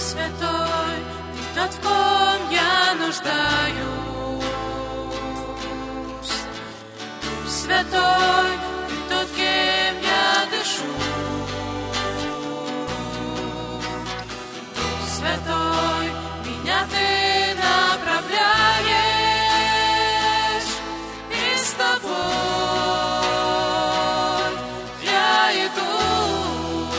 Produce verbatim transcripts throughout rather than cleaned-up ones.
Святой, Ты тот, в ком я нуждаюсь. Дух Святой, Ты тот, кем я дышу. Дух Святой, меня Ты направляешь, и с Тобой я иду.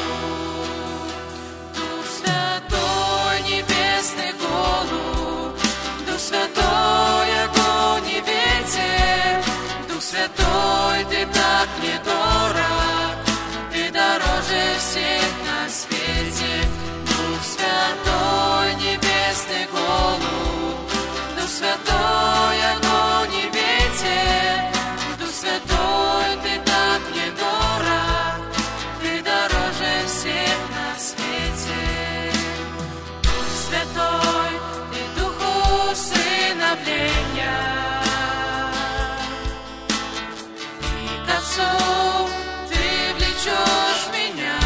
Дух Святой, небесный голубь, Дух Святой, огонь и ветер, Дух Святой, Ты так мне дорог, Ты дороже всех на свете. Дух Святой, небесный голубь, Дух Святой, огонь и ветер, Дух Святой, Ты так мне дорог, Ты дороже всех на свете. Дух Святой, Ты дух усыновления, и к Отцу Ты влечешь меня.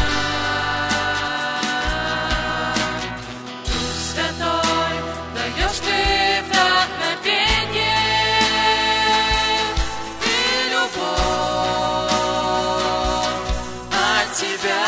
Дух Святой, даешь Ты вдохновение и любовь от Тебя.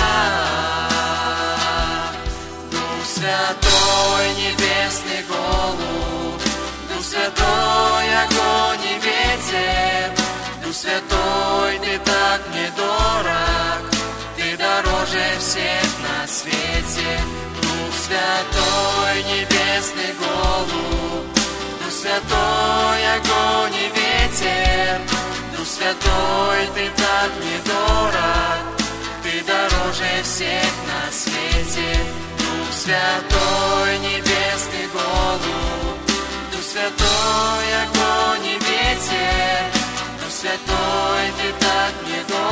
Дух Святой, небесный голубь, Дух Святой, огонь и ветер, Дух Святой, Ты так мне дорог, Ты дороже всех на свете. Дух Святой, небесный голубь, Дух Святой, огонь и ветер, Дух Святой, Ты так мне дорог, Ты дороже всех на свете. Дух Святой, небесный голубь, Дух Святой, огонь и ветер, Дух Святой, Ты так мне дорог,